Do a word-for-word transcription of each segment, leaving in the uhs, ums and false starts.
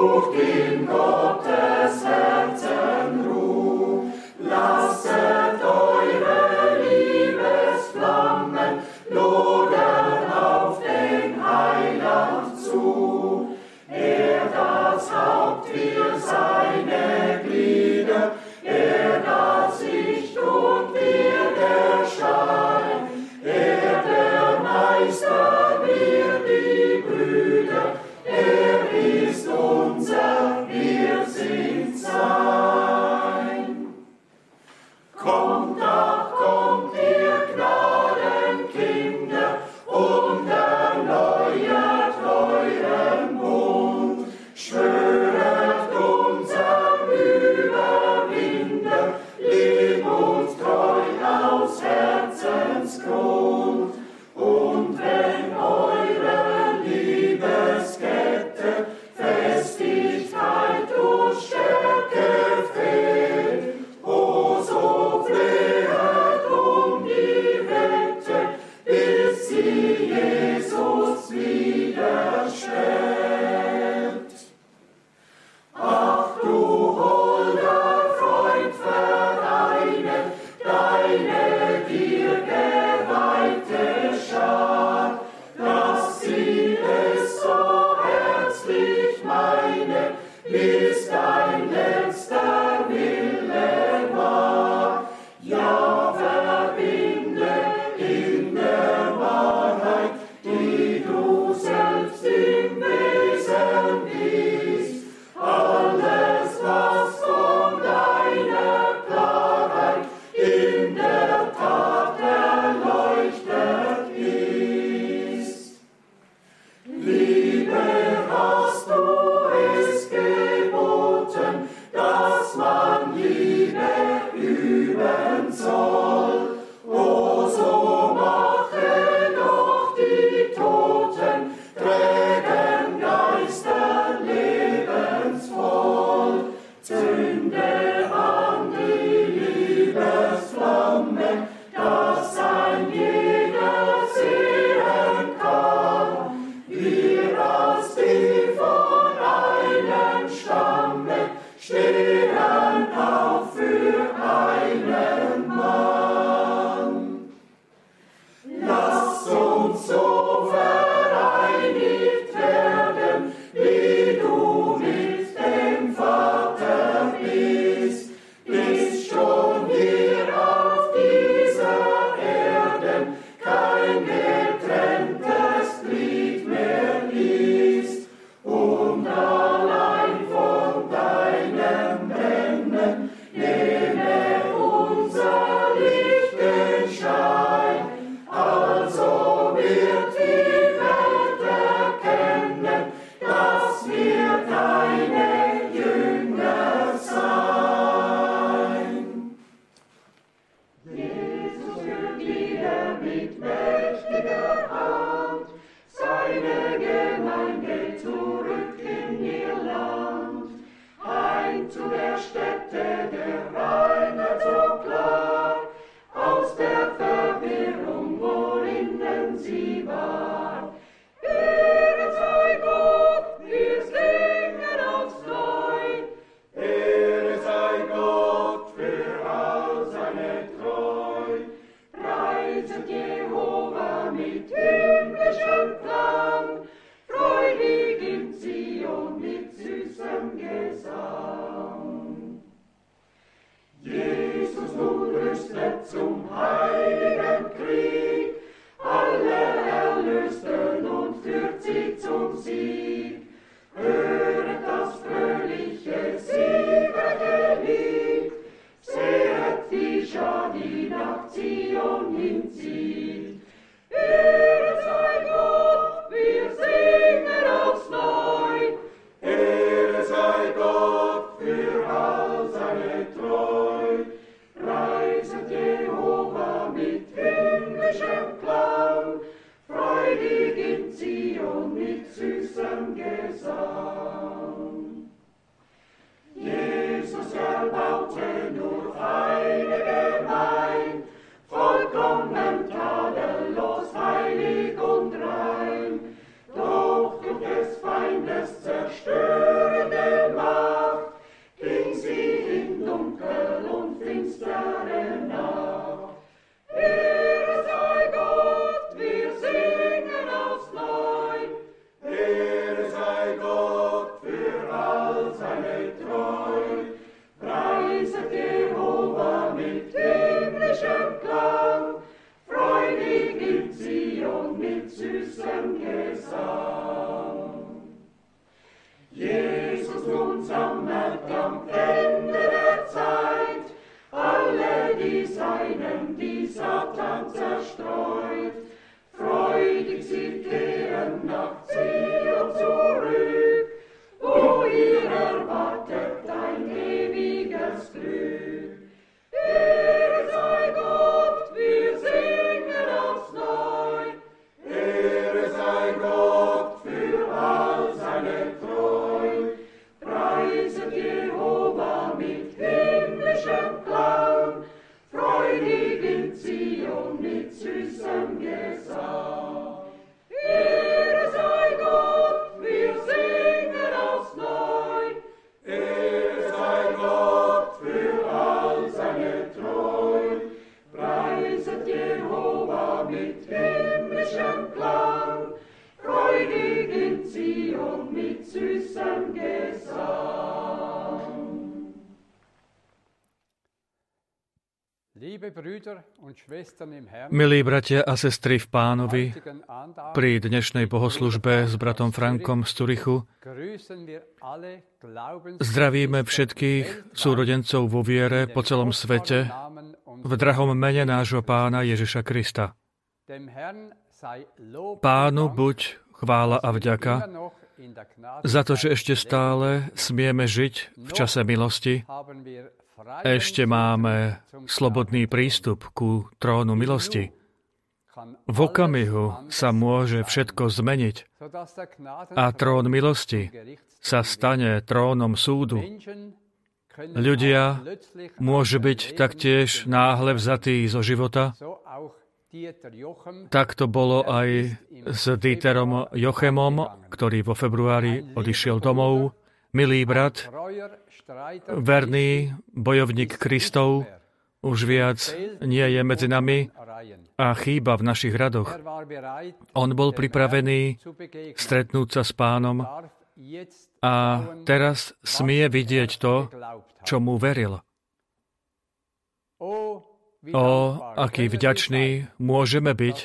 Mit süßem süßem Gesang. Jesus nun sammelt am Ende der Zeit alle die Seinen, die Satan zerstreut. Freudig sie kehren nach Zion zurück, wo ihr erwartet ein ewiges Glück. Ehre sei Gott, wir singen aufs Neu. Ehre sei Gott für all seine Treu. Preiset Jehova mit himmlischem Klang, freudig in Zion mit süßem Gesang. Ehre sei Gott, wir singen aufs Neu. Ehre sei Gott für all seine Treu. Preiset Jehova mit himmlischem Klang, freudig in Zion mit süßem Gesang. Milí bratia a sestry v Pánovi, pri dnešnej bohoslužbe s bratom Frankom z Zurichu zdravíme všetkých súrodencov vo viere po celom svete v drahom mene nášho Pána Ježiša Krista. Pánu buď chvála a vďaka za to, že ešte stále smieme žiť v čase milosti. Ešte máme slobodný prístup ku trónu milosti. V okamihu sa môže všetko zmeniť a trón milosti sa stane trónom súdu. Ľudia môžu byť taktiež náhle vzatí zo života. Tak to bolo aj s Dieterom Jochemom, ktorý vo februári odišiel domov. Milý brat, verný bojovník Kristov, už viac nie je medzi nami a chýba v našich radoch. On bol pripravený stretnúť sa s Pánom a teraz smie vidieť to, čo mu veril. O, aký vďační môžeme byť,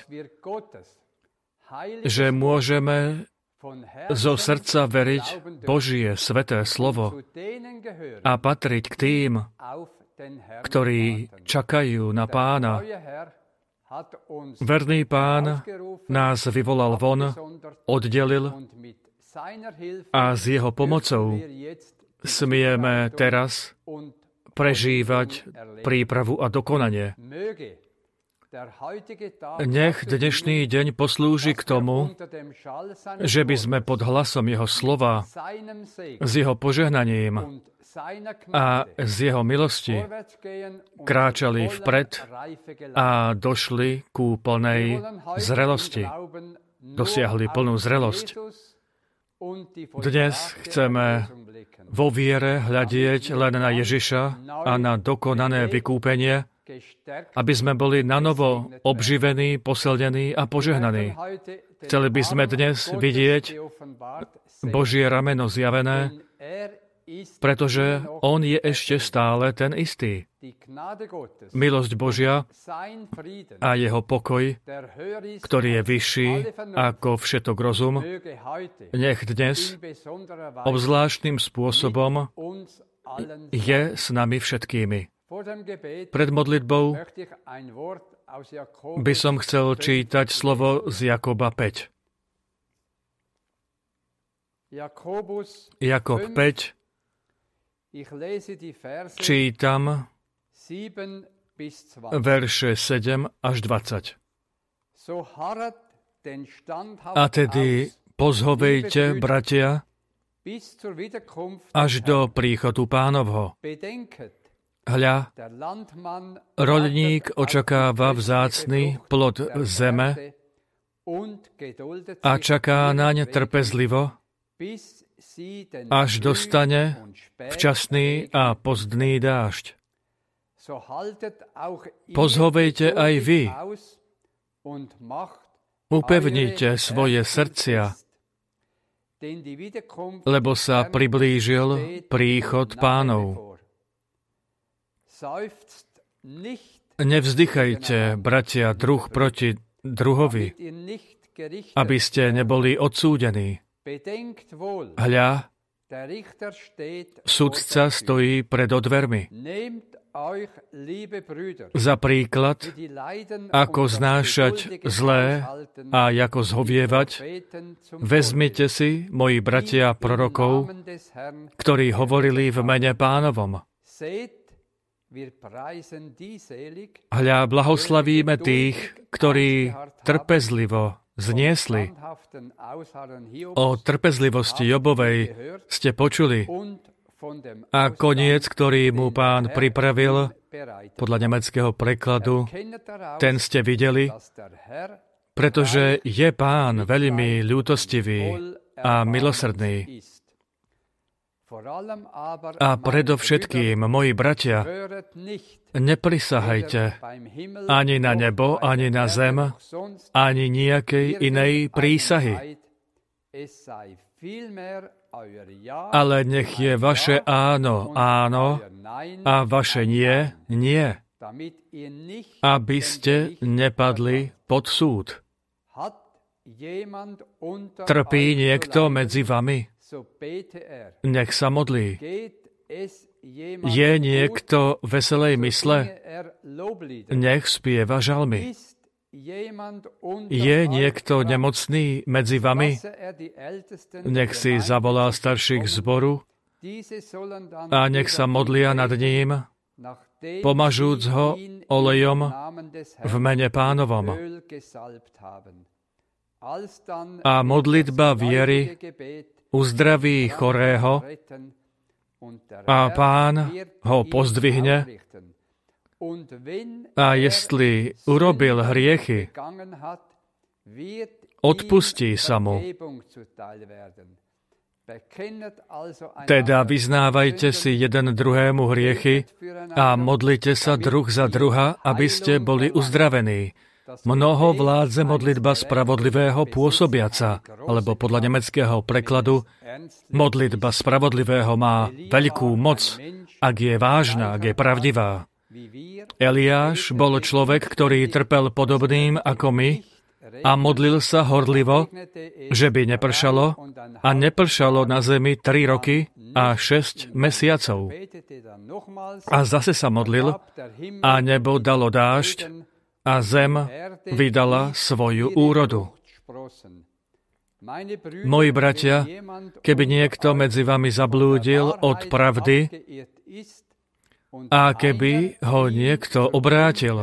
že môžeme zo srdca veriť Božie sveté slovo a patriť k tým, ktorí čakajú na Pána. Verný Pán nás vyvolal von, oddelil a s jeho pomocou smieme teraz prežívať prípravu a dokonanie. Nech dnešný deň poslúži k tomu, že by sme pod hlasom jeho slova, s jeho požehnaním a z jeho milosti kráčali vpred a došli ku plnej zrelosti. Dosiahli plnú zrelosť. Dnes chceme vo viere hľadieť len na Ježiša a na dokonané vykúpenie, aby sme boli nanovo obživení, posilnení a požehnaní. Chceli by sme dnes vidieť Božie rameno zjavené, pretože on je ešte stále ten istý. Milosť Božia a jeho pokoj, ktorý je vyšší ako všetok rozum, nech dnes obzvláštnym spôsobom je s nami všetkými. Pred modlitbou by som chcel čítať slovo z Jakoba päť. Jakob päť, čítam verše sedem až dvadsať. A tedy pozhovejte, bratia, až do príchodu Pánovho. Hľa, roľník očakáva vzácny plod zeme a čaká naň trpezlivo, až dostane včasný a pozdný dážď. Pozhovejte aj vy, upevnite svoje srdcia, lebo sa priblížil príchod Pánov. Nevzdychajte, bratia, druh proti druhovi, aby ste neboli odsúdení. Hľa, sudca stojí pred odvermi. Za príklad, ako znášať zlé a ako zhovievať, vezmite si, moji bratia prorokov, ktorí hovorili v mene Pánovom. Hľa, blahoslavíme tých, ktorí trpezlivo zniesli. O trpezlivosti Jobovej ste počuli a koniec, ktorý mu Pán pripravil, podľa nemeckého prekladu, ten ste videli, pretože je Pán veľmi ľútostivý a milosrdný. A predovšetkým, moji bratia, neprisahajte ani na nebo, ani na zem, ani nejakej inej prísahy. Ale nech je vaše áno, áno a vaše nie, nie, aby ste nepadli pod súd. Trpí niekto medzi vami? Nech sa modlí. Je niekto veselej mysle? Nech spieva žalmy. Je niekto nemocný medzi vami? Nech si zavolá starších zboru a nech sa modlia nad ním, pomažúc ho olejom v mene Pánovom. A modlitba viery uzdraví chorého a Pán ho pozdvihne. A jestli urobil hriechy, odpustí sa mu. Teda vyznávajte si jeden druhému hriechy a modlite sa druh za druha, aby ste boli uzdravení. Mnoho vládze modlitba spravodlivého pôsobiaca, alebo podľa nemeckého prekladu, modlitba spravodlivého má veľkú moc, ak je vážna, ak je pravdivá. Eliáš bol človek, ktorý trpel podobným ako my a modlil sa horlivo, že by nepršalo, a nepršalo na zemi tri roky a šesť mesiacov. A zase sa modlil a nebo dalo dážď a zem vydala svoju úrodu. Moji bratia, keby niekto medzi vami zablúdil od pravdy a keby ho niekto obrátil,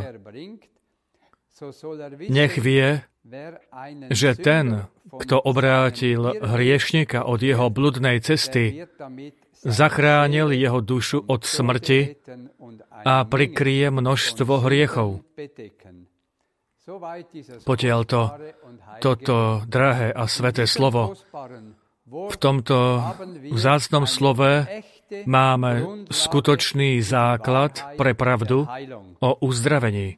nech vie, že ten, kto obrátil hriešnika od jeho bludnej cesty, zachránil jeho dušu od smrti a prikryje množstvo hriechov. Potiaľto toto drahé a sveté slovo, v tomto vzácnom slove máme skutočný základ pre pravdu o uzdravení.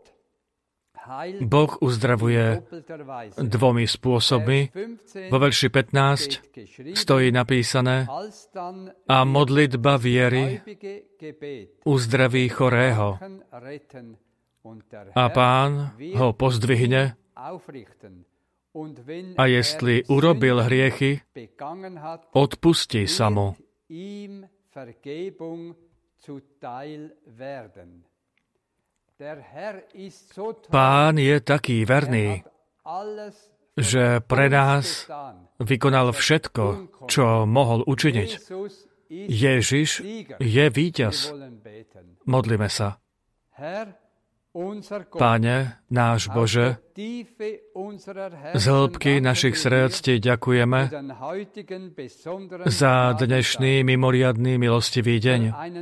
Boh uzdravuje dvomi spôsobmi. Vo verši pätnásť stojí napísané: a modlitba viery uzdraví chorého a Pán ho pozdvihne, a jestli urobil hriechy, odpustí sa mu. Pán je taký verný, že pre nás vykonal všetko, čo mohol učiniť. Ježiš je víťaz. Modlíme sa. Páne, náš Bože, z hĺbky našich srdc ti ďakujeme za dnešný mimoriadny milostivý deň,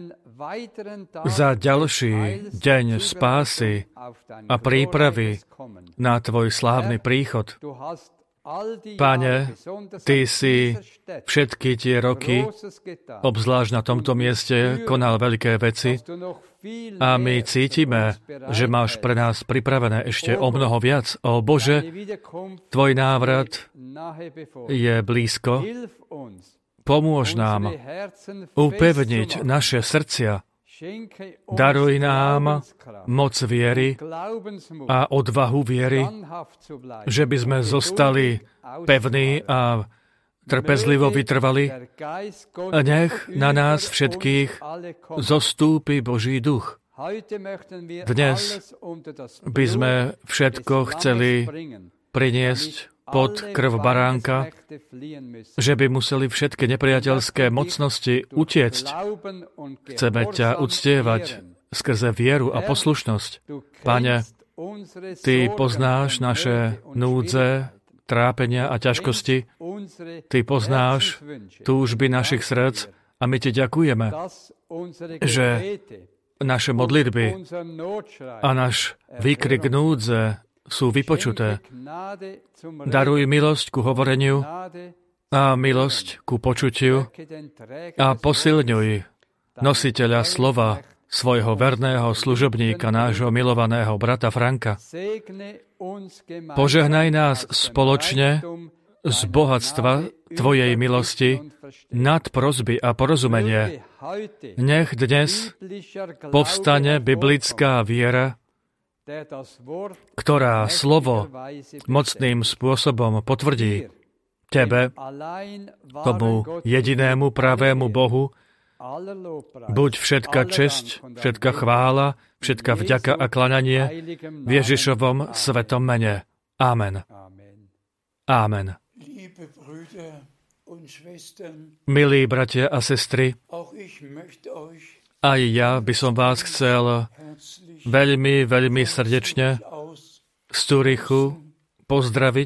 za ďalší deň spásy a prípravy na tvoj slávny príchod. Páne, ty si všetky tie roky, obzvlášť na tomto mieste, konal veľké veci a my cítime, že máš pre nás pripravené ešte o mnoho viac. O Bože, tvoj návrat je blízko. Pomôž nám upevniť naše srdcia Daruj nám moc viery a odvahu viery, že by sme zostali pevní a trpezlivo vytrvali. A nech na nás všetkých zostúpi Boží duch. Dnes by sme všetko chceli priniesť pod krv baránka, že by museli všetky nepriateľské mocnosti utiecť. Chceme ťa uctievať skrze vieru a poslušnosť. Pane, Ty poznáš naše núdze, trápenia a ťažkosti. Ty poznáš túžby našich srdc a my Ti ďakujeme, že naše modlitby a náš výkrik núdze sú vypočuté. Daruj milosť ku hovoreniu a milosť ku počutiu a posilňuj nositeľa slova, svojho verného služobníka, nášho milovaného brata Franka. Požehnaj nás spoločne z bohatstva Tvojej milosti nad prosby a porozumenie. Nech dnes povstane biblická viera, ktorá slovo mocným spôsobom potvrdí. Tebe, tomu jedinému pravému Bohu, buď všetka česť, všetka chvála, všetka vďaka a klananie v Ježišovom svetom mene. Amen. Amen. Milí bratia a sestry, aj ja by som vás chcel veľmi, veľmi srdečne z Zürichu pozdraviť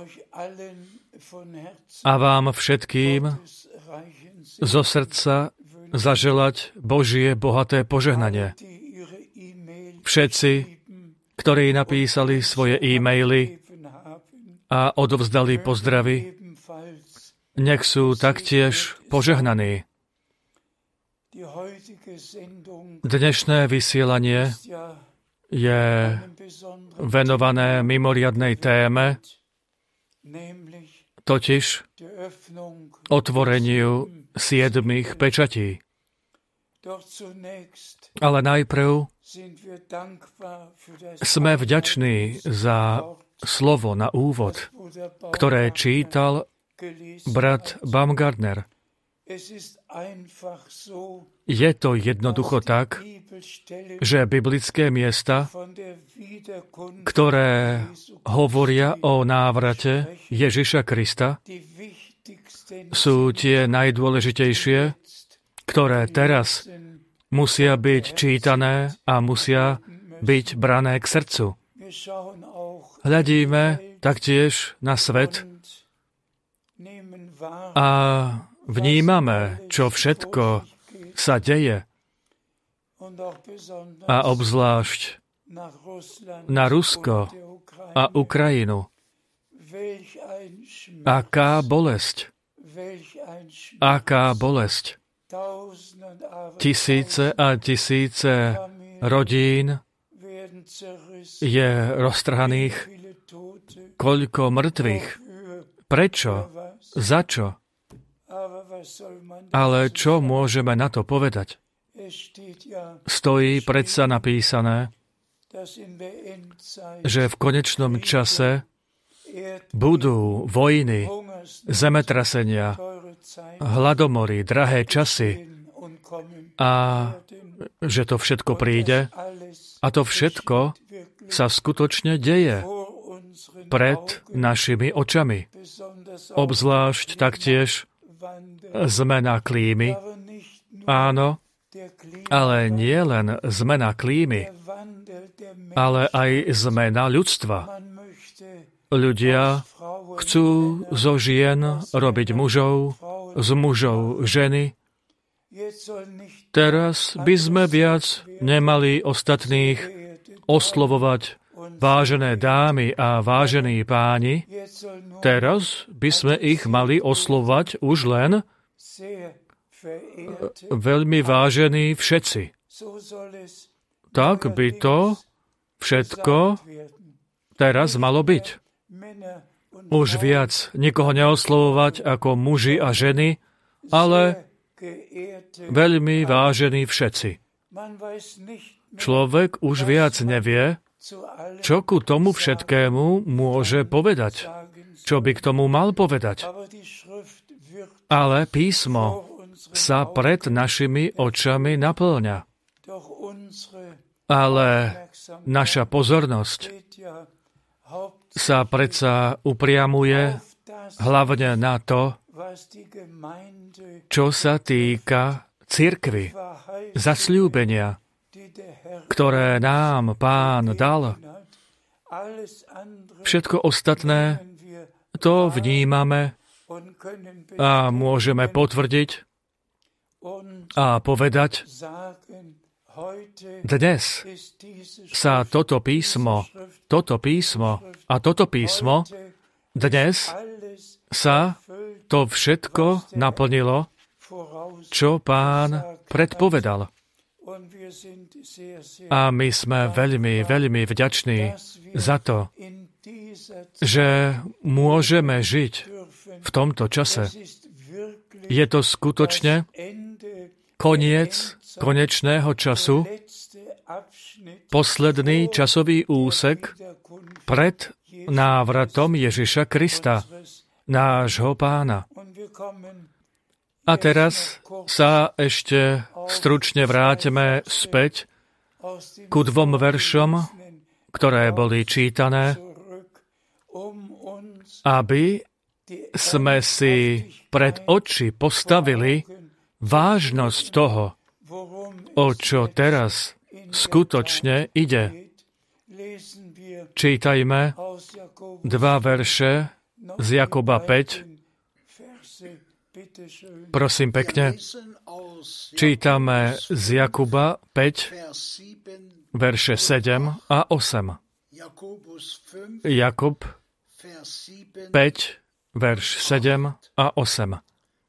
a vám všetkým zo srdca zaželať Božie bohaté požehnanie. Všetci, ktorí napísali svoje e-maily a odovzdali pozdravy, nech sú taktiež požehnaní. Dnešné vysielanie je venované mimoriadnej téme, totiž otvoreniu siedmých pečatí. Ale najprv sme vďační za slovo na úvod, ktoré čítal brat Baumgartner. Je to jednoducho tak, že biblické miesta, ktoré hovoria o návrate Ježiša Krista, sú tie najdôležitejšie, ktoré teraz musia byť čítané a musia byť brané k srdcu. Hľadíme taktiež na svet a vnímame, čo všetko sa deje, a obzvlášť na Rusko a Ukrajinu. Aká bolesť, aká bolesť. Tisíce a tisíce rodín je roztrhaných, koľko mŕtvych. Prečo? Za čo? Ale čo môžeme na to povedať? Stojí predsa napísané, že v konečnom čase budú vojny, zemetrasenia, hladomory, drahé časy a že to všetko príde. A to všetko sa skutočne deje pred našimi očami. Obzvlášť taktiež zmena klímy. Áno, ale nie len zmena klímy, ale aj zmena ľudstva. Ľudia chcú zo žien robiť mužov, z mužov ženy. Teraz by sme viac nemali ostatných oslovovať vážené dámy a vážení páni. Teraz by sme ich mali oslovať už len veľmi vážení všetci. Tak by to všetko teraz malo byť. Už viac nikoho neoslovovať ako muži a ženy, ale veľmi vážení všetci. Človek už viac nevie, čo ku tomu všetkému môže povedať, čo by k tomu mal povedať. Ale písmo sa pred našimi očami naplňa. Ale naša pozornosť sa predsa upriamuje hlavne na to, čo sa týka cirkvi, zasľúbenia, ktoré nám Pán dal. Všetko ostatné to vnímame a môžeme potvrdiť a povedať, dnes sa toto písmo, toto písmo a toto písmo, dnes sa to všetko naplnilo, čo Pán predpovedal. A my sme veľmi, veľmi vďační za to, že môžeme žiť v tomto čase. Je to skutočne koniec konečného času, posledný časový úsek pred návratom Ježiša Krista, nášho Pána. A teraz sa ešte stručne vrátime späť ku dvom veršom, ktoré boli čítané, aby sme si pred oči postavili vážnosť toho, o čo teraz skutočne ide. Čítajme dva verše z Jakuba päť. Prosím pekne, čítame z Jakuba päť, verše sedem a osem. Jakub päť, verš sedem a osem.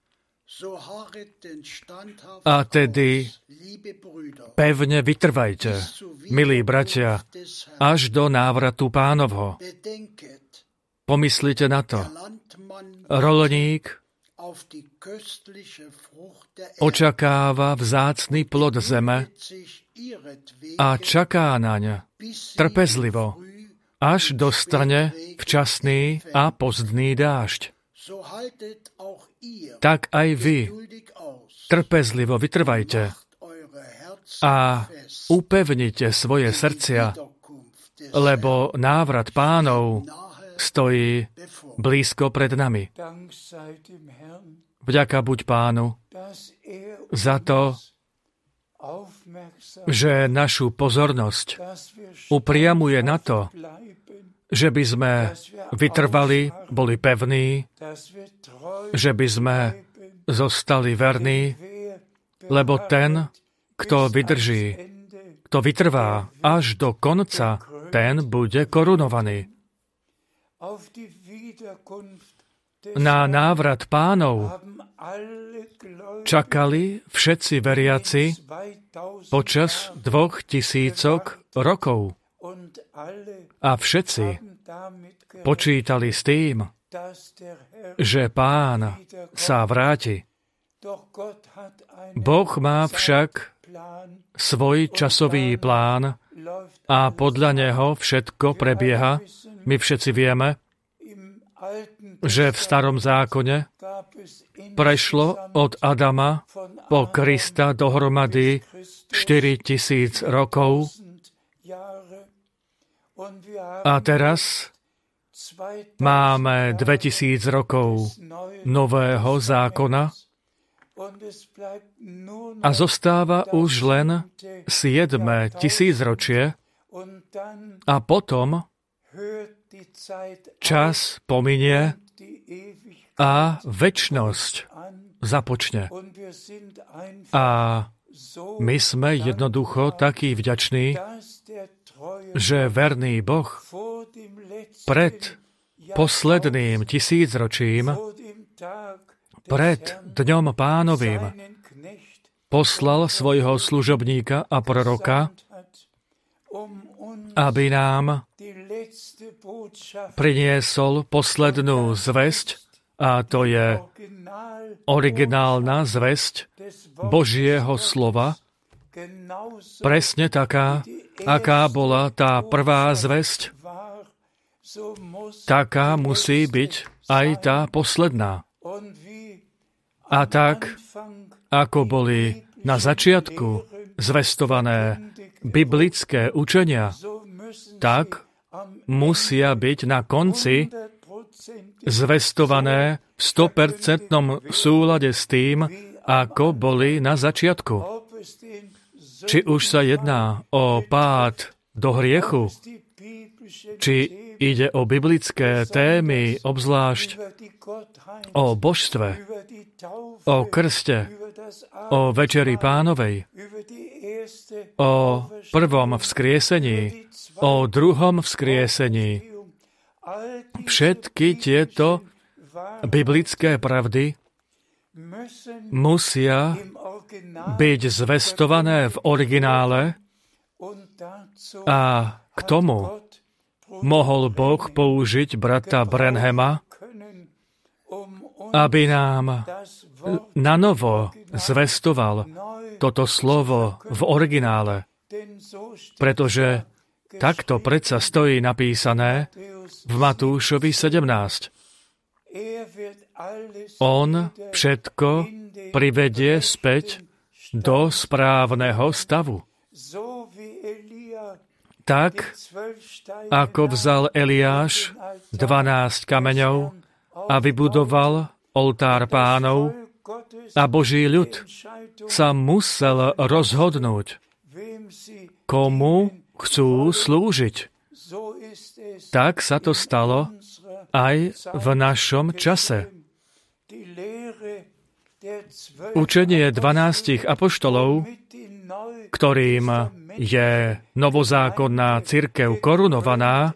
A tedy pevne vytrvajte, milí bratia, až do návratu Pánovho. Pomyslite na to. Roľník očakáva vzácny plod zeme a čaká naň trpezlivo, až dostane včasný a pozdný dážď. Tak aj vy trpezlivo vytrvajte a upevnite svoje srdcia, lebo návrat Pánov stojí blízko pred nami. Vďaka buď Pánu za to, že našu pozornosť upriamuje na to, že by sme vytrvali, boli pevní, že by sme zostali verní, lebo ten, kto vydrží, kto vytrvá až do konca, ten bude korunovaný. Na návrat Pánov čakali všetci veriaci počas dvoch tisícok rokov. A všetci počítali s tým, že Pán sa vráti. Boh má však svoj časový plán a podľa neho všetko prebieha. My všetci vieme, že v starom zákone prešlo od Adama po Krista dohromady štyri tisíc rokov. A teraz máme dvetisíc rokov nového zákona a zostáva už len siedme tisícročie a potom čas pominie a večnosť započne. A my sme jednoducho takí vďační, že verný Boh pred posledným tisícročím, pred Dňom Pánovým, poslal svojho služobníka a proroka, aby nám priniesol poslednú zvesť, a to je originálna zvesť Božieho slova, presne taká, aká bola tá prvá zvesť, taká musí byť aj tá posledná. A tak, ako boli na začiatku zvestované biblické učenia, tak musia byť na konci zvestované v sto percent súlade s tým, ako boli na začiatku. Či už sa jedná o pád do hriechu, či ide o biblické témy, obzvlášť o božstve, o krste, o večeri Pánovej, o prvom vzkriesení, o druhom vzkriesení. Všetky tieto biblické pravdy musia byť zvestované v originále a k tomu mohol Boh použiť brata Branhama, aby nám nanovo zvestoval toto slovo v originále, pretože takto predsa stojí napísané v Matúšovi sedemnásť. On všetko privedie späť do správneho stavu. Tak, ako vzal Eliáš dvanásť kameňov a vybudoval oltár Pánov, a Boží ľud sa musel rozhodnúť, komu chcú slúžiť. Tak sa to stalo aj v našom čase. Učenie dvanástich apoštolov, ktorým je novozákonná cirkev korunovaná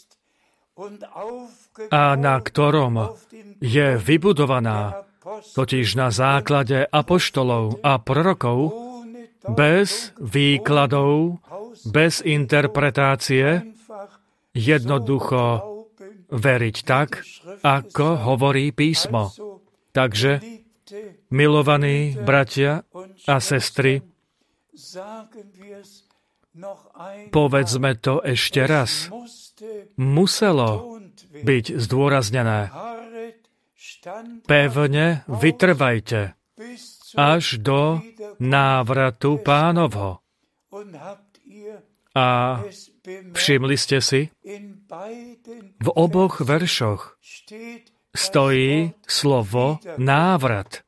a na ktorom je vybudovaná, totiž na základe apoštolov a prorokov, bez výkladov, bez interpretácie, jednoducho veriť tak, ako hovorí písmo. Takže, milovaní bratia a sestry, povedzme to ešte raz. Muselo byť zdôraznené. Pevne vytrvajte až do návratu Pánovho. A všimli ste si, v oboch veršoch stojí slovo návrat.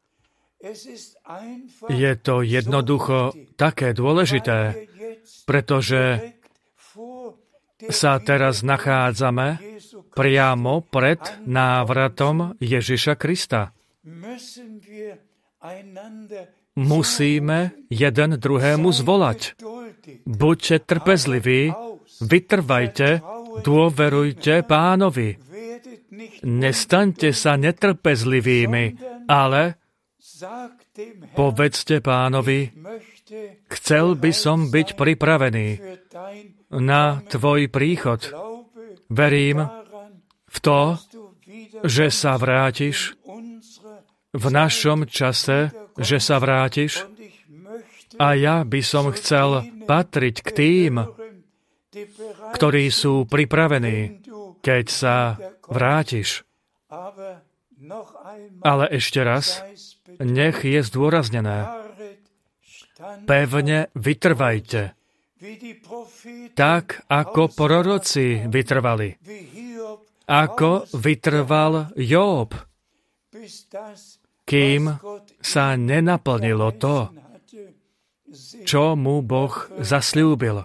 Je to jednoducho také dôležité, pretože sa teraz nachádzame priamo pred návratom Ježiša Krista. Musíme jeden druhému zvolať. Buďte trpezliví, vytrvajte, dôverujte Pánovi. Nestaňte sa netrpezlivými, ale povedzte Pánovi, chcel by som byť pripravený na tvoj príchod. Verím v to, že sa vrátiš, v našom čase, že sa vrátiš, a ja by som chcel patriť k tým, ktorí sú pripravení, keď sa vrátiš. Ale ešte raz, nech je zdôraznené. Pevne vytrvajte. Tak, ako proroci vytrvali. Ako vytrval Jób, kým sa nenaplnilo to, čo mu Boh zasľúbil.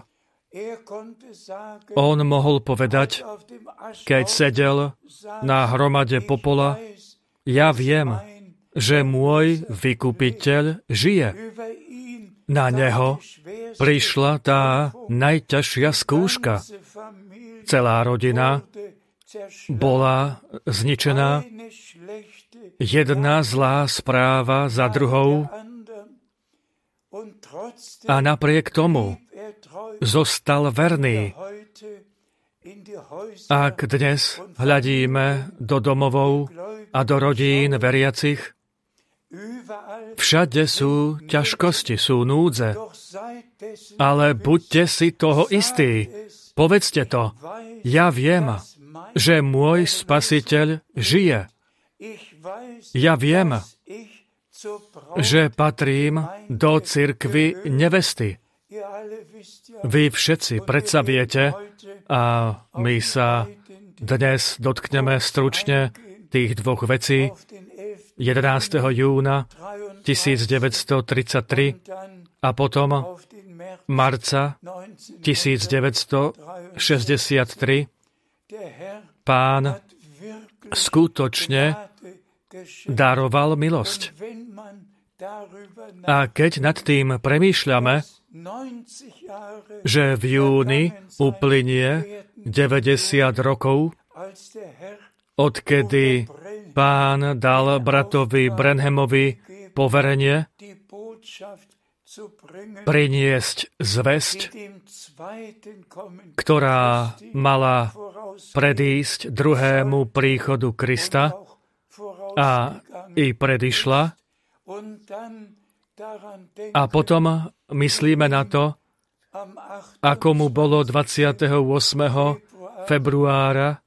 On mohol povedať, keď sedel na hromade popola, ja viem, že môj vykupiteľ žije. Na neho prišla tá najťažšia skúška. Celá rodina bola zničená, jedna zlá správa za druhou, a napriek tomu zostal verný. Ak dnes hľadíme do domovov a do rodín veriacich, Všade sú ťažkosti, sú núdze, ale buďte si toho istí. Povedzte to. Ja viem, že môj Spasiteľ žije. Ja viem, že patrím do cirkvi nevesty. Vy všetci predsa viete, a my sa dnes dotkneme stručne tých dvoch vecí, jedenásteho júna tisícdeväťstotridsaťtri a potom marca tisícdeväťstošesťdesiattri Pán skutočne daroval milosť. A keď nad tým premýšľame, že v júni uplynie deväťdesiat rokov, odkedy Pán dal bratovi Branhamovi poverenie priniesť zvesť, ktorá mala predísť druhému príchodu Krista a i predišla. A potom myslíme na to, ako mu bolo dvadsiateho ôsmeho februára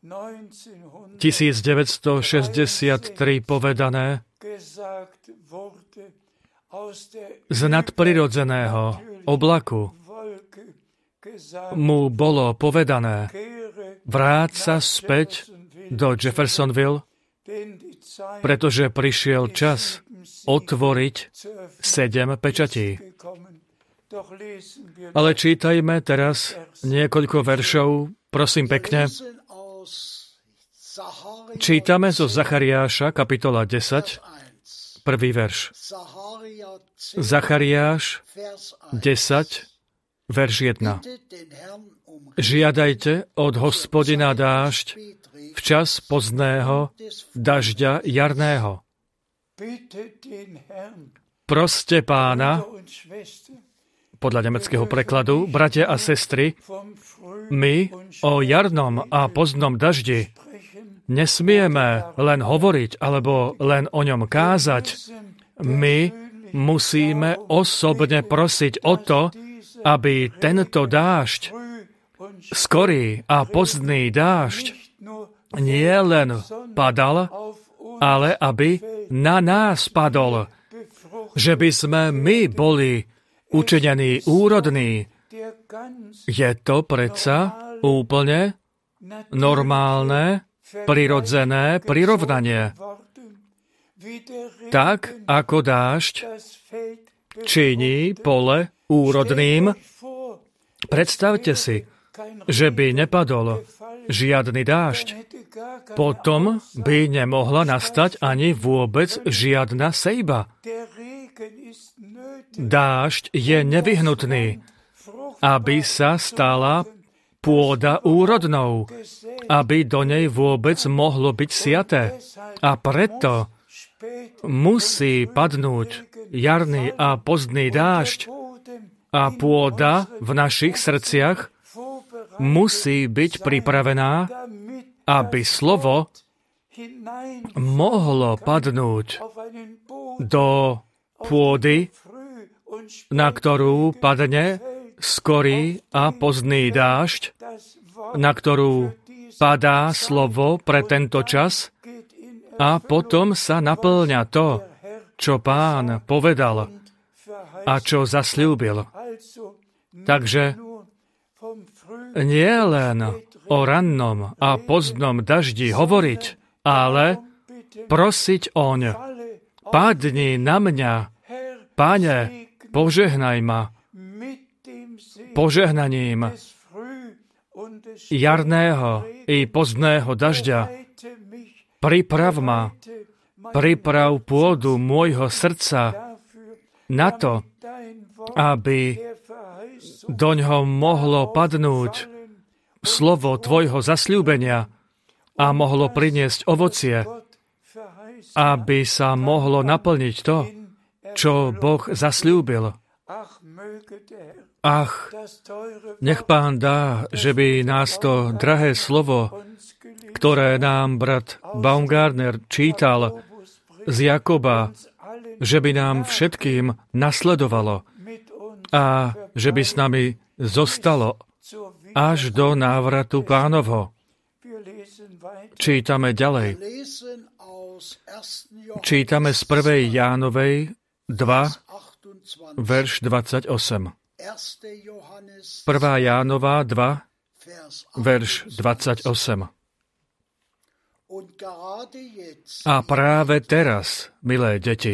tisícdeväťstošesťdesiattri povedané: z nadprirodzeného oblaku mu bolo povedané: vráť sa späť do Jeffersonville, pretože prišiel čas otvoriť sedem pečatí. Ale čítajme teraz niekoľko veršov, prosím pekne. Čítame zo Zachariáša, kapitola desať, prvý verš. Zachariáš desať, verš jeden. Žiadajte od Hospodina dážď, včas pozdného dažďa jarného. Proste Pána, podľa nemeckého prekladu, bratia a sestry, my o jarnom a pozdnom daždi nesmieme len hovoriť alebo len o ňom kázať. My musíme osobne prosiť o to, aby tento dážď, skorý a pozdný dážď, nie len padal, ale aby na nás padol, že by sme my boli učinení úrodní. Je to predsa úplne normálne, prirodzené prirovnanie. Tak, ako dážď činí pole úrodným, predstavte si, že by nepadol žiadny dážď. Potom by nemohla nastať ani vôbec žiadna sejba. Dážď je nevyhnutný, aby sa stala pôda úrodnou, aby do nej vôbec mohlo byť siaté. A preto musí padnúť jarný a pozdný dážď a pôda v našich srdciach musí byť pripravená, aby slovo mohlo padnúť do pôdy, na ktorú padne skorý a pozdný dážď, na ktorú padá slovo pre tento čas, a potom sa naplňa to, čo Pán povedal a čo zasľúbil. Takže nie len o rannom a pozdnom daždi hovoriť, ale prosiť oň: padni na mňa, Pane, požehnaj ma požehnaním jarného i pozdného dažďa. Priprav ma, priprav pôdu môjho srdca na to, aby doňho mohlo padnúť slovo tvojho zasľúbenia a mohlo priniesť ovocie, aby sa mohlo naplniť to, čo Boh zasľúbil. Ach, nech Pán dá, že by nás to drahé slovo, ktoré nám brat Baumgartner čítal z Jakoba, že by nám všetkým nasledovalo a že by s nami zostalo až do návratu Pánovho. Čítame ďalej. Čítame z prvej Jánovej dva, verš dvadsaťosem. prvá Jánova dva, verš dvadsaťosem. A práve teraz, milé deti,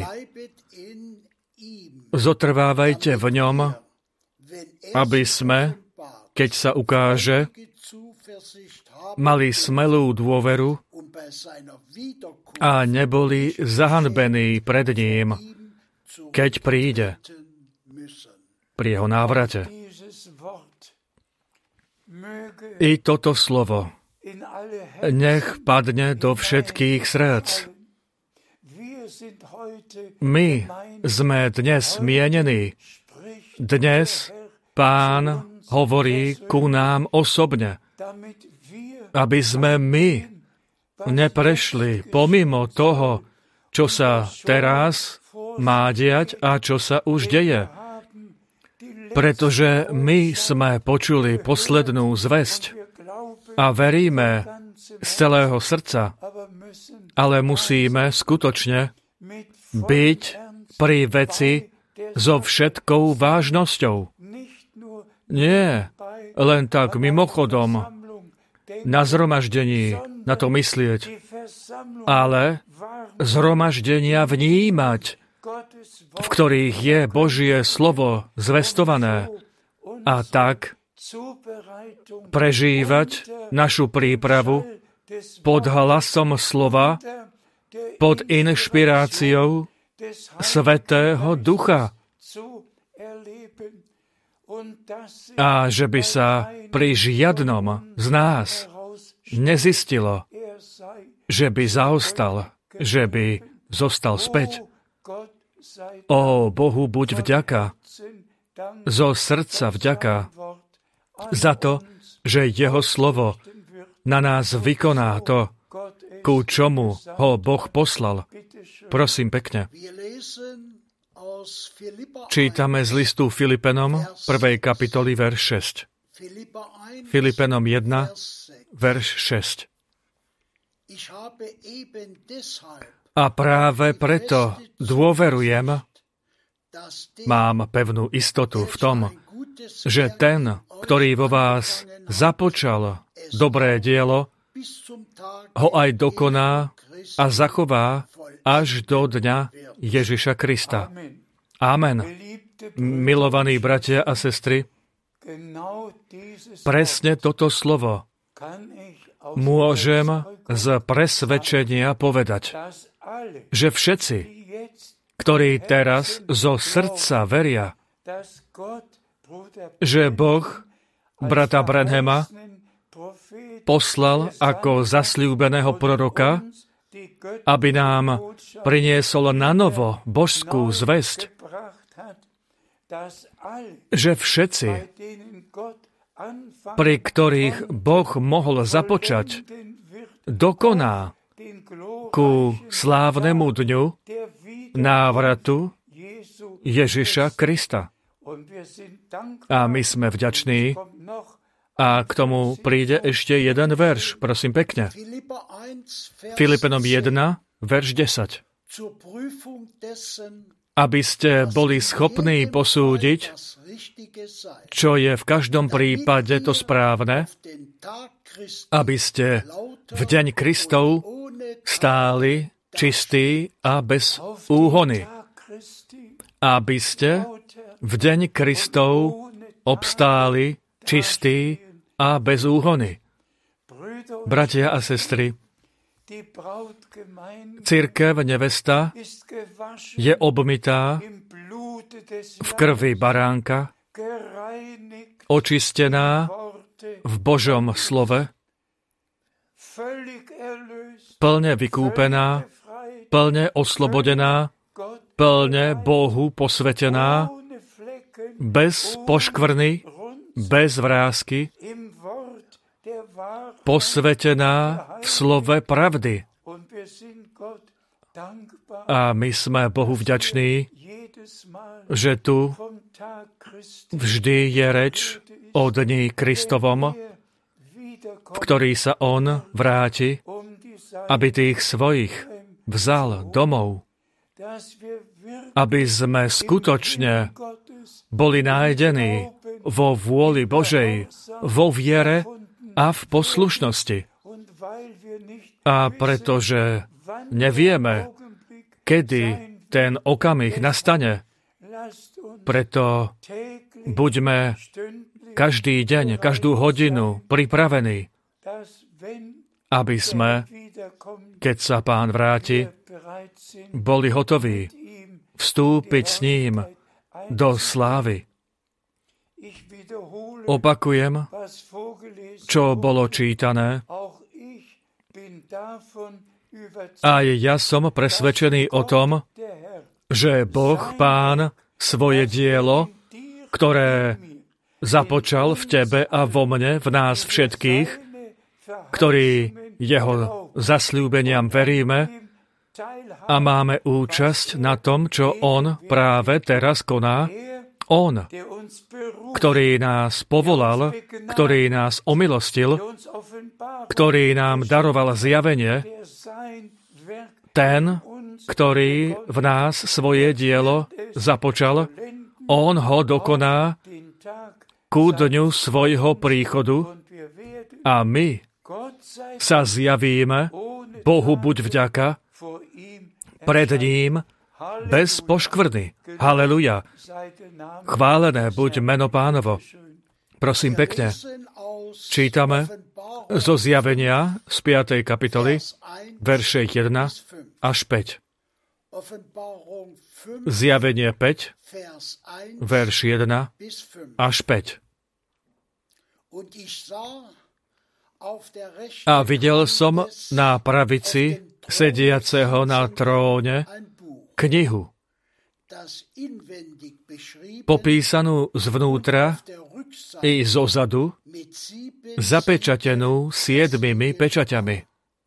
zotrvávajte v ňom, aby sme, keď sa ukáže, mali smelú dôveru a neboli zahanbení pred ním, keď príde pri jeho návrate. I toto slovo nech padne do všetkých srdc. My sme dnes mienení. Dnes Pán hovorí ku nám osobne, aby sme my neprešli pomimo toho, čo sa teraz má diať a čo sa už deje. Pretože my sme počuli poslednú zvesť a veríme z celého srdca, ale musíme skutočne byť pri veci so všetkou vážnosťou. Nie len tak mimochodom na zhromaždení na to myslieť, ale zhromaždenia vnímať, v ktorých je Božie slovo zvestované, a tak prežívať našu prípravu pod hlasom slova, pod inšpiráciou Svätého Ducha. A že by sa pri žiadnom z nás nezistilo, že by zaostal, že by zostal späť. Ó Bohu buď vďaka, zo srdca vďaka, za to, že jeho slovo na nás vykoná to, ku čomu ho Boh poslal. Prosím pekne. Čítame z listu Filipenom prvej kapitoly, verš šesť. Filipenom jeden, verš šesť. A práve preto dôverujem, mám pevnú istotu v tom, že ten, ktorý vo vás započal dobré dielo, ho aj dokoná a zachová až do dňa Ježiša Krista. Amen. Milovaní bratia a sestry, presne toto slovo môžem z presvedčenia povedať, že všetci, ktorí teraz zo srdca veria, že Boh brata Branhama poslal ako zasľúbeného proroka, aby nám priniesol nanovo božskú zvesť, že všetci, pri ktorých Boh mohol započať, dokoná ku slávnemu dňu návratu Ježiša Krista. A my sme vďační. A k tomu príde ešte jeden verš, prosím pekne. Filipenom jeden, verš desať. Aby ste boli schopní posúdiť, čo je v každom prípade to správne, aby ste v deň Kristov stáli čistí a bez úhony. Aby ste v deň Kristov obstáli čistí a bez úhony. Bratia a sestry, cirkev nevesta je obmytá v krvi baránka, očistená v Božom slove, plne vykúpená, plne oslobodená, plne Bohu posvetená, bez poškvrny, bez vrásky, posvetená v slove pravdy. A my sme Bohu vďační, že tu vždy je reč o dni Kristovom, v ktorý sa On vráti, aby tých svojich vzal domov, aby sme skutočne boli nájdení vo vôli Božej, vo viere a v poslušnosti. A pretože nevieme, kedy ten okamih nastane, preto buďme každý deň, každú hodinu pripravení, aby sme, keď sa Pán vráti, boli hotoví vstúpiť s ním do slávy. Opakujem, čo bolo čítané. Aj ja som presvedčený o tom, že Boh Pán svoje dielo, ktoré započal v tebe a vo mne, v nás všetkých, ktorí jeho zasľúbeniam veríme a máme účasť na tom, čo on práve teraz koná. On, ktorý nás povolal, ktorý nás omilostil, ktorý nám daroval zjavenie, ten, ktorý v nás svoje dielo započal, on ho dokoná ku dňu svojho príchodu a my sa zjavíme, Bohu buď vďaka, pred ním bez poškvrny. Haleluja. Chválené buď meno Pánovo. Prosím pekne, čítame zo Zjavenia z piatej kapitoly, verše jeden až päť. Zjavenie päť, verš jeden až päť. A videl som na pravici sediaceho na tróne knihu, popísanú zvnútra i zozadu, zapečatenú siedmimi pečaťami.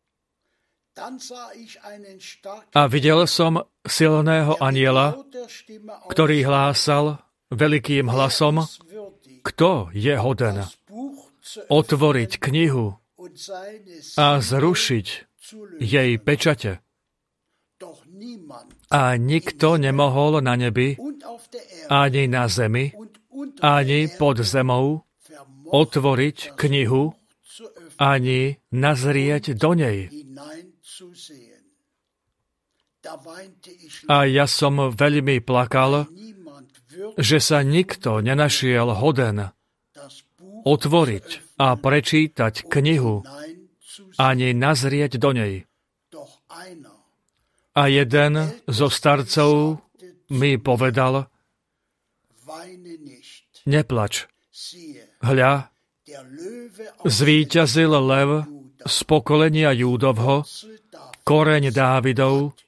A videl som silného anjela, ktorý hlásal veľkým hlasom, kto je hoden otvoriť knihu a zrušiť jej pečate. A nikto nemohol na nebi, ani na zemi, ani pod zemou otvoriť knihu, ani nazrieť do nej. A ja som veľmi plakal, že sa nikto nenašiel hoden otvoriť a prečítať knihu, ani nazrieť do nej. A jeden zo starcov mi povedal, neplač. Hľa, zvíťazil lev z pokolenia Júdovho, koreň Dávidov,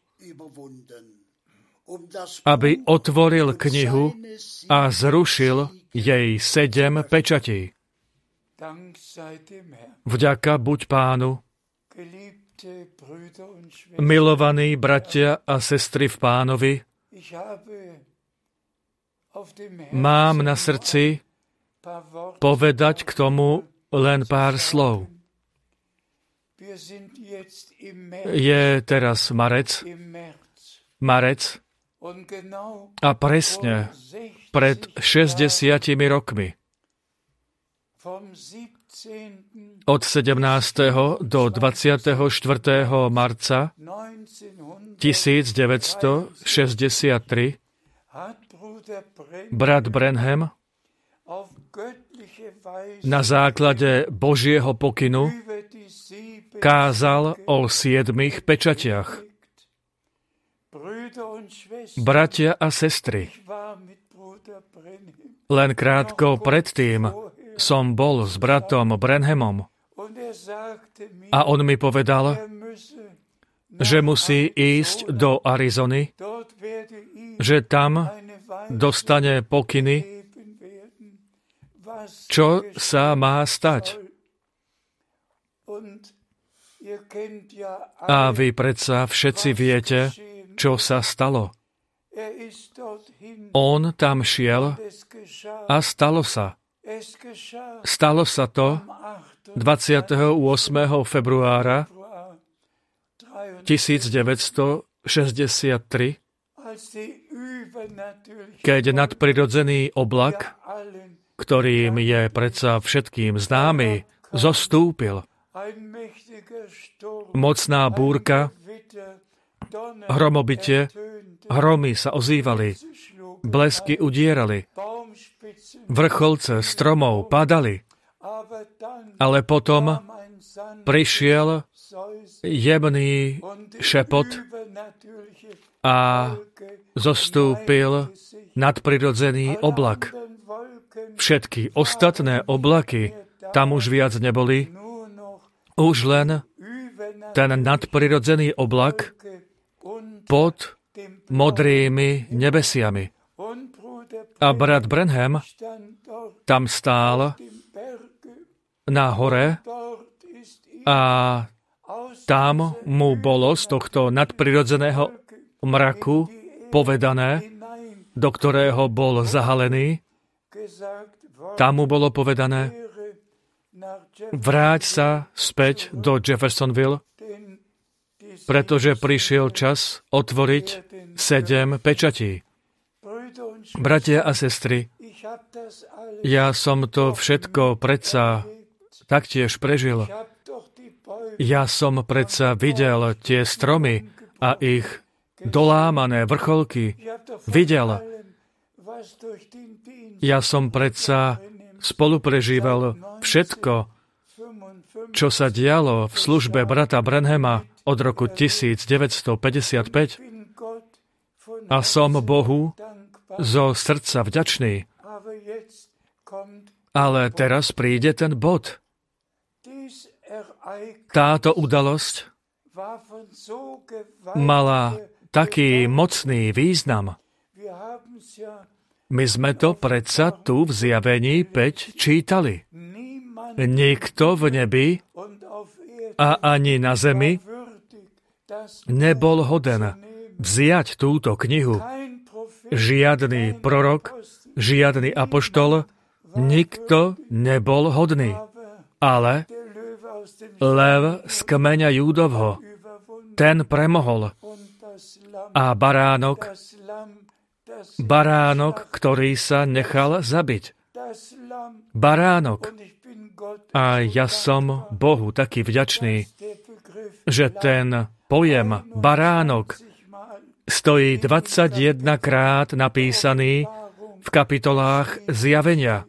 aby otvoril knihu a zrušil jej sedem pečatí. Vďaka buď Pánu. Milovaní bratia a sestry v Pánovi, mám na srdci povedať k tomu len pár slov. Je teraz marec, marec a presne pred šesťdesiatimi rokmi, od sedemnásteho do dvadsiateho štvrtého marca tisícdeväťstošesťdesiattri brat Branham na základe Božieho pokynu kázal o siedmich pečatiach. Bratia a sestry, len krátko predtým som bol s bratom Branhamom a on mi povedal, že musí ísť do Arizony, že tam dostane pokyny, čo sa má stať. A vy predsa všetci viete, čo sa stalo. On tam šiel a stalo sa. Stalo sa to dvadsiateho ôsmeho februára tisícdeväťstošesťdesiattri, keď nadprirodzený oblak, ktorým je predsa všetkým známy, zostúpil. Mocná búrka, hromobitie, hromy sa ozývali, blesky udierali, vrcholce stromov padali, ale potom prišiel jemný šepot a zostúpil nadprirodzený oblak. Všetky ostatné oblaky tam už viac neboli, už len ten nadprirodzený oblak pod modrými nebesiami. A brat Branham tam stál na hore a tam mu bolo z tohto nadprirodzeného mraku povedané, do ktorého bol zahalený, tam mu bolo povedané, vráť sa späť do Jeffersonville, pretože prišiel čas otvoriť sedem pečatí. Bratia a sestry, ja som to všetko predsa taktiež prežil. Ja som predsa videl tie stromy a ich dolámané vrcholky. Videl. Ja som predsa spoluprežíval všetko, čo sa dialo v službe brata Branhama od roku devätnásťstopäťdesiatpäť a som Bohu zo srdca vďačný. Ale teraz príde ten bod. Táto udalosť mala taký mocný význam. My sme to predsa tu v Zjavení päť čítali. Nikto v nebi a ani na zemi nebol hoden vziať túto knihu. Žiadny prorok, žiadny apoštol, nikto nebol hodný. Ale lev z kmeňa Júdovho, ten premohol. A baránok, baránok, ktorý sa nechal zabiť. Baránok. A ja som Bohu taký vďačný, že ten pojem baránok stojí dvadsaťjedenkrát napísaný v kapitolách Zjavenia.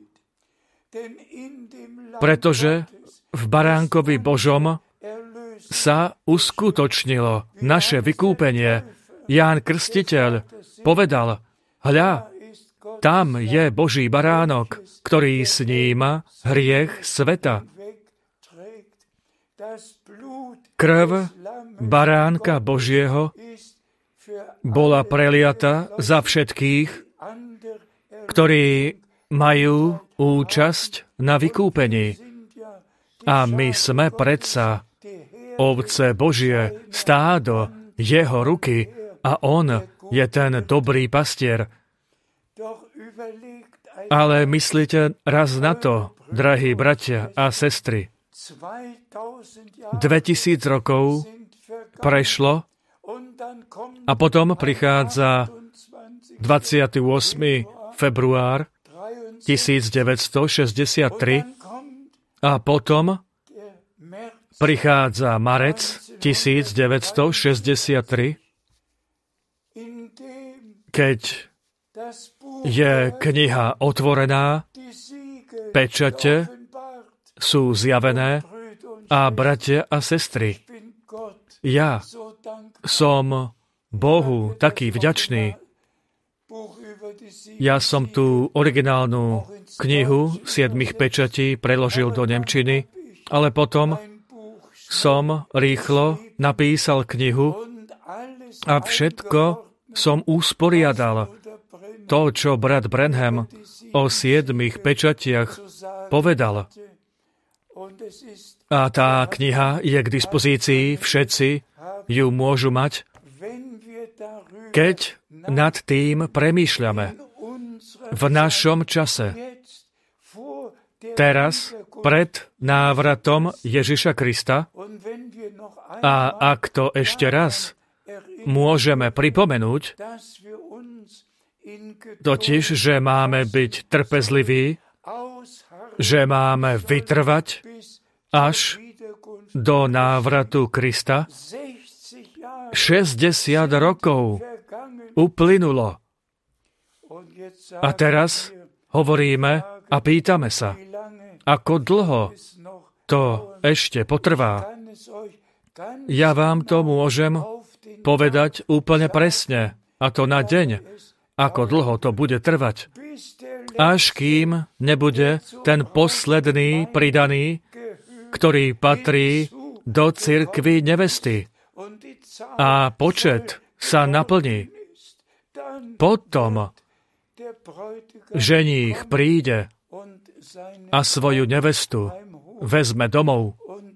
Pretože v baránkovi Božom sa uskutočnilo naše vykúpenie. Ján Krstiteľ povedal, hľa, tam je Boží baránok, ktorý sníma hriech sveta. Krv baránka Božieho bola preliata za všetkých, ktorí majú účasť na vykúpení. A my sme predsa ovce Božie, stádo jeho ruky a on je ten dobrý pastier. Ale myslíte raz na to, drahí bratia a sestry. Dvetisíc rokov prešlo a potom prichádza dvadsiateho ôsmeho február tisícdeväťstošesťdesiattri a potom prichádza marec tisícdeväťstošesťdesiattri, keď je kniha otvorená, pečate sú zjavené a bratia a sestry, ja som Bohu taký vďačný. Ja som tú originálnu knihu siedmich pečatí preložil do nemčiny, ale potom som rýchlo napísal knihu a všetko som usporiadal. To, čo brat Branham o siedmich pečatiach povedal. A tá kniha je k dispozícii, všetci ju môžu mať, keď nad tým premýšľame v našom čase. Teraz, pred návratom Ježiša Krista, a ak to ešte raz môžeme pripomenúť, totiž, že máme byť trpezliví, že máme vytrvať až do návratu Krista. šesťdesiat rokov uplynulo. A teraz hovoríme a pýtame sa, ako dlho to ešte potrvá. Ja vám to môžem povedať úplne presne, a to na deň, ako dlho to bude trvať. Až kým nebude ten posledný pridaný, ktorý patrí do cirkvi nevesty. A počet sa naplní. Potom ženích príde a svoju nevestu vezme domov.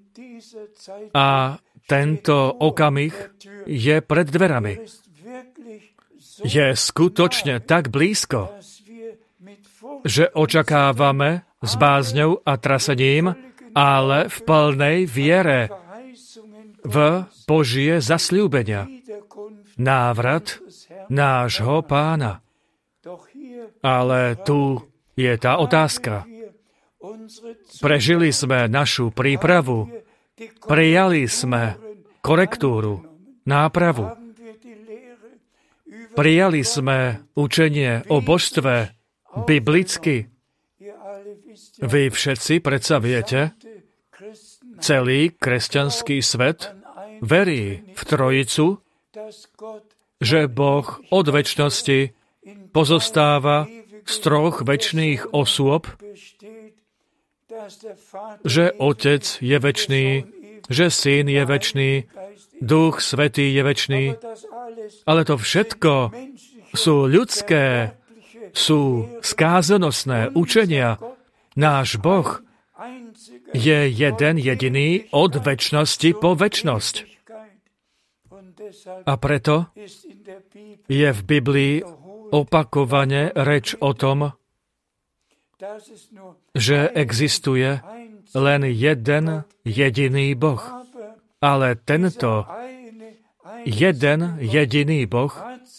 A tento okamih je pred dverami. Je skutočne tak blízko, že očakávame s bázňou a trasením, ale v plnej viere v Božie zasľúbenia. Návrat nášho Pána. Ale tu je tá otázka. Prežili sme našu prípravu, prijali sme korektúru, nápravu. Prijali sme učenie o božstve biblicky. Vy všetci predsa viete, celý kresťanský svet verí v Trojicu, že Boh od večnosti pozostáva z troch večných osôb, že Otec je večný, že Syn je večný, Duch Svätý je večný, ale to všetko sú ľudské, sú skázanosné učenia. Náš Boh je jeden jediný od večnosti po večnosť. A preto je v Biblii opakovane reč o tom, že existuje len jeden jediný Boh. Ale tento jeden jediný Boh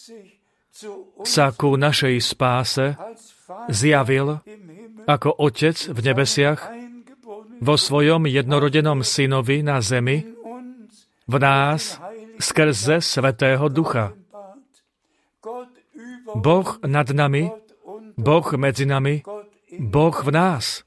sa ku našej spáse zjavil ako Otec v nebesiach vo svojom jednorodenom synovi na zemi, v nás skrze Svätého Ducha. Boh nad nami, Boh medzi nami, Boh v nás.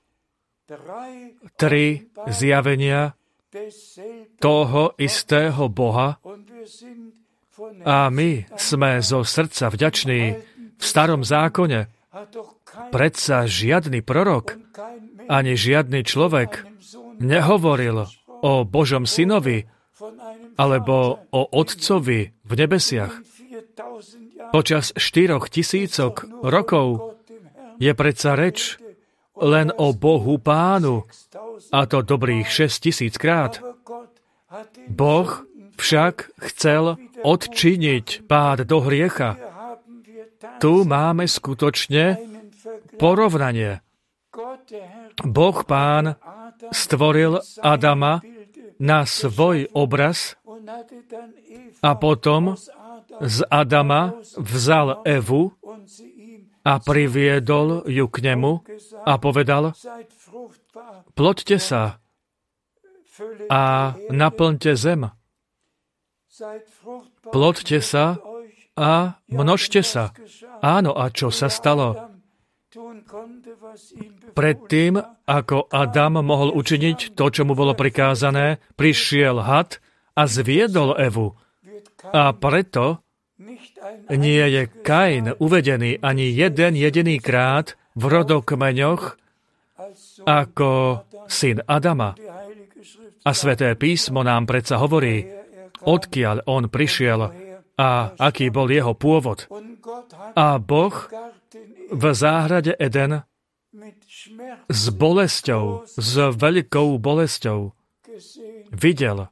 Tri zjavenia toho istého Boha a my sme zo srdca vďační v starom zákone. Predsa žiadny prorok ani žiadny človek nehovoril o Božom synovi alebo o Otcovi v nebesiach. Počas štyroch tisícok rokov je predsa reč len o Bohu Pánu, a to dobrých šesť tisíc krát. Boh však chcel odčiniť pád do hriecha. Tu máme skutočne porovnanie. Boh Pán stvoril Adama na svoj obraz a potom z Adama vzal Evu a priviedol ju k nemu a povedal: ploďte sa a naplňte zem. Ploďte sa a množte sa. Áno, a čo sa stalo? Predtým, ako Adam mohol učiniť to, čo mu bolo prikázané, prišiel had a zviedol Evu. A preto nie je Kain uvedený ani jeden jediný krát v rodokmeňoch ako syn Adama. A Sväté písmo nám predsa hovorí, odkiaľ on prišiel a aký bol jeho pôvod. A Boh v záhrade Eden s bolesťou, s veľkou bolesťou videl,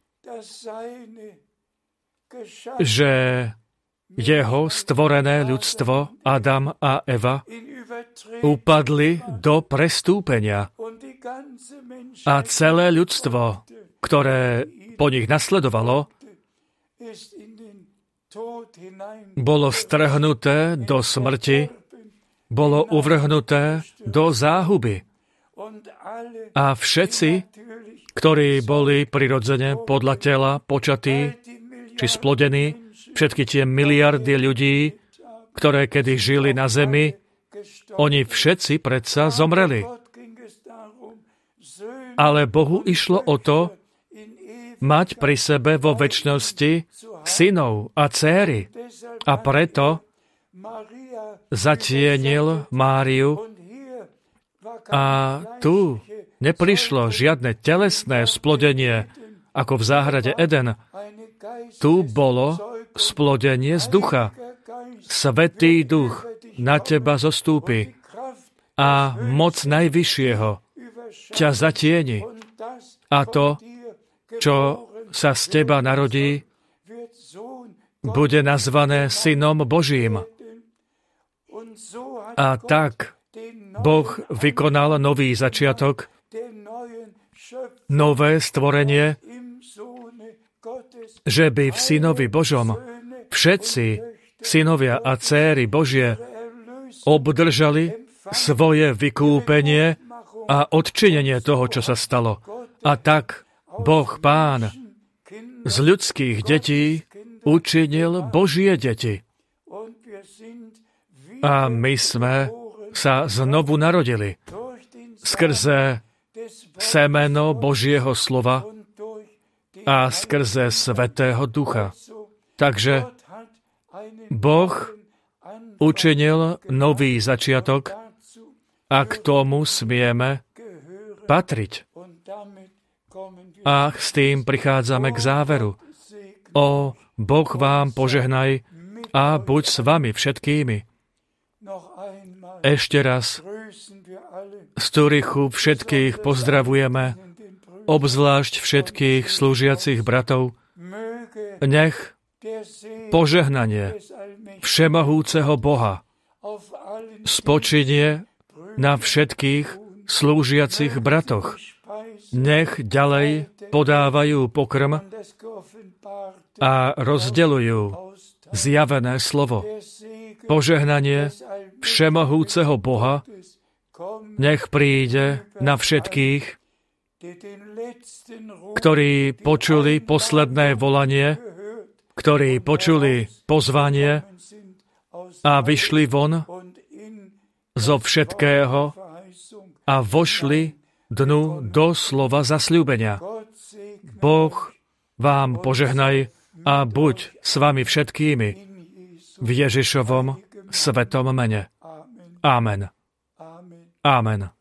že jeho stvorené ľudstvo, Adam a Eva, upadli do prestúpenia a celé ľudstvo, ktoré po nich nasledovalo, bolo strhnuté do smrti, bolo uvrhnuté do záhuby. A všetci, ktorí boli prirodzene podľa tela počatí či splodení, všetky tie miliardy ľudí, ktoré kedy žili na zemi, oni všetci predsa zomreli. Ale Bohu išlo o to, mať pri sebe vo večnosti synov a céry. A preto zatienil Máriu a tu neprišlo žiadne telesné splodenie, ako v záhrade Eden. Tu bolo splodenie z ducha. Svätý duch na teba zostúpi a moc Najvyššieho ťa zatieni. A to, čo sa z teba narodí, bude nazvané Synom Božím. A tak Boh vykonal nový začiatok, nové stvorenie, že by v Synovi Božom všetci synovia a céry Božie obdržali svoje vykúpenie a odčinenie toho, čo sa stalo. A tak Boh Pán z ľudských detí učinil Božie deti. A my sme sa znovu narodili skrze semeno Božieho slova a skrze Svätého Ducha. Takže Boh učinil nový začiatok a k tomu smieme patriť. A s tým prichádzame k záveru. O, Boh vám požehnaj a buď s vami všetkými. Ešte raz z Turichu všetkých pozdravujeme, obzvlášť všetkých slúžiacich bratov. Nech požehnanie všemohúceho Boha spočinie na všetkých slúžiacich bratoch. Nech ďalej podávajú pokrm a rozdeľujú zjavené slovo. Požehnanie všemohúceho Boha nech príde na všetkých, ktorí počuli posledné volanie, ktorí počuli pozvanie a vyšli von zo všetkého a vošli dnu do slova zasľúbenia. Boh vám požehnaj a buď s vami všetkými v Ježišovom svetom mene. Amen. Amen.